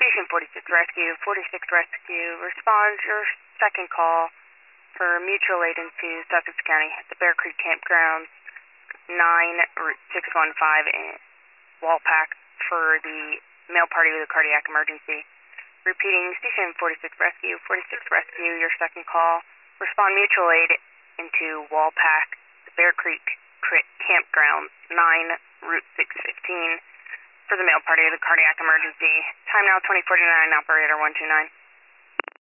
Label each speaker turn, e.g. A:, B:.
A: Station 46 Rescue, 46 Rescue, respond your second call for mutual aid into Sussex County, the Bear Creek Campground, 9 Route 615 in Walpack for the male party with a cardiac emergency. Repeating, Station 46 Rescue, 46 Rescue, your second call. Respond mutual aid into Walpack, the Bear Creek Campground, 9 Route 615 for the male party with a cardiac emergency. Time now 2049, operator 129.